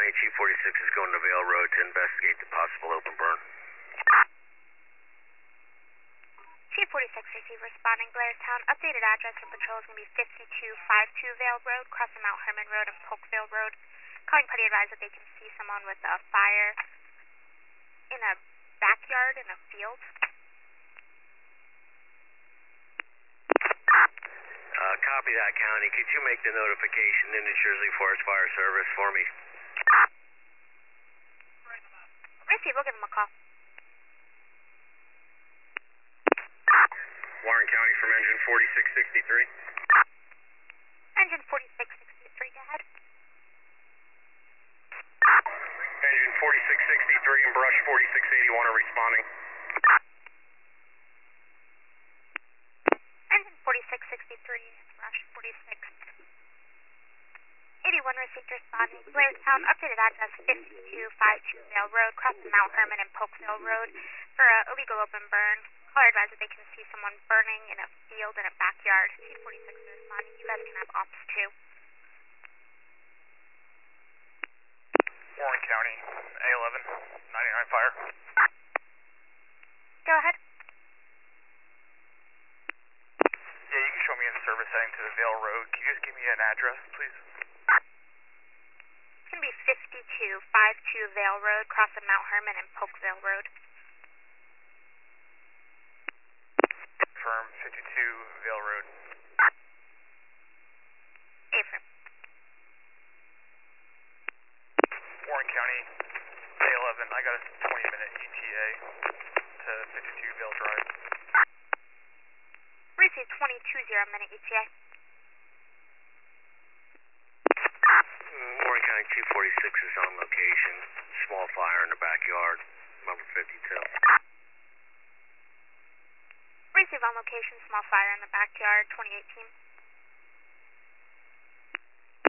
County, Chief 46 is going to Vale Road to investigate the possible open burn. Chief 46 received responding Blairstown. Updated address for patrol is going to be 5252 Vale Road, crossing Mount Herman Road and Polkville Road. Calling party advised that they can see someone with a fire in a backyard in a field. Copy that, County. Could you make the notification into Jersey Forest Fire Service for me? Receive, we'll give them a call. Warren County from engine 4663. Engine 4663, go ahead. Engine 4663 and brush 4681 are responding. Engine 4663 and brush 4681 received responding Blairstown. Updated address 5252 Vale Road, crossing Mount Herman and Polkville Road for a illegal open burn. Caller advised that they can see someone burning in a field in a backyard. Chief 46 is responding. You guys can have ops too. Warren County, A11, 99 fire. Go ahead. Yeah, you can show me in service heading to the Vale Road. Can you just give me an address, please? It's going to be 5252 Vale Road, crossing Mount Herman and Polkville Road. Confirm 52 Vale Road. Affirm. Warren County, A11, I got a 20-minute ETA to 52 Vale Drive. Received 22-minute ETA. Warren County, Chief 46 is on location. Small fire in the backyard, number 52. Receive on location, small fire in the backyard, 2018.